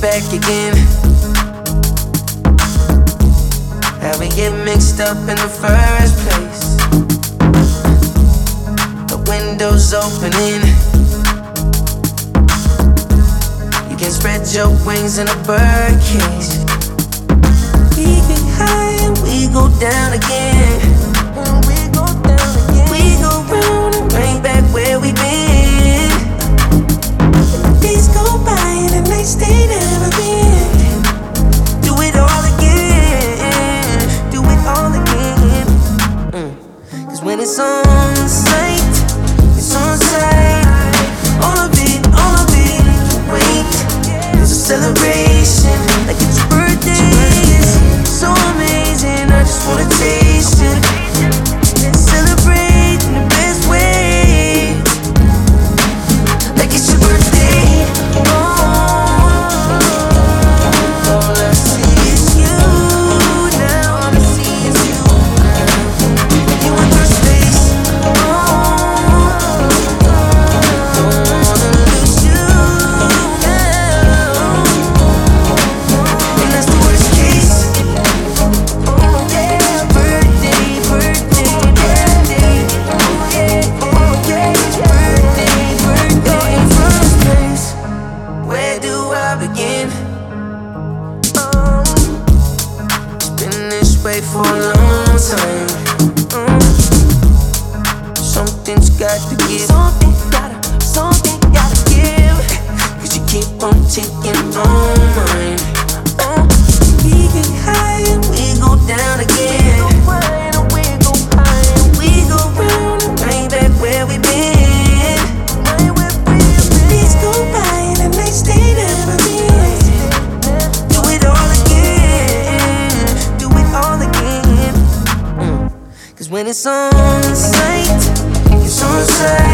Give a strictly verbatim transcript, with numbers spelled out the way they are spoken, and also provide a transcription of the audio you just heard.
back again. How we get mixed up in the first place. The window's opening. You can spread your wings in a bird cage. We get high and we go down again. And we go down again. We go round and right back where we been. And the days go by and the nights stay never been. Do it all again. Do it all again. Mm. Cause when it's on sight, it's on sight. All of it, all of it. Wait, it's a celebration like it's your birthday. So amazing, I just wanna taste it. Let's celebrate in the best way, like it's your birthday. Oh, all I see is you now. All I see is you. You in first place. Oh, don't wanna lose you now. And that's the worst case. Oh yeah, birthday, birthday, birthday. Oh yeah, oh yeah, birthday, birthday. You're in first place. Where do I begin? Um, it's been this way for a long time. Mm. Something's got to give. Something gotta, something gotta give. Cause you keep on taking on mine. Uh, we get high and we go down again. We go high and we go round and right back where we been. Days go by and the nights stay never been. Do it all again. Do it all again. Mm. Cause when it's on sight, it's on sight.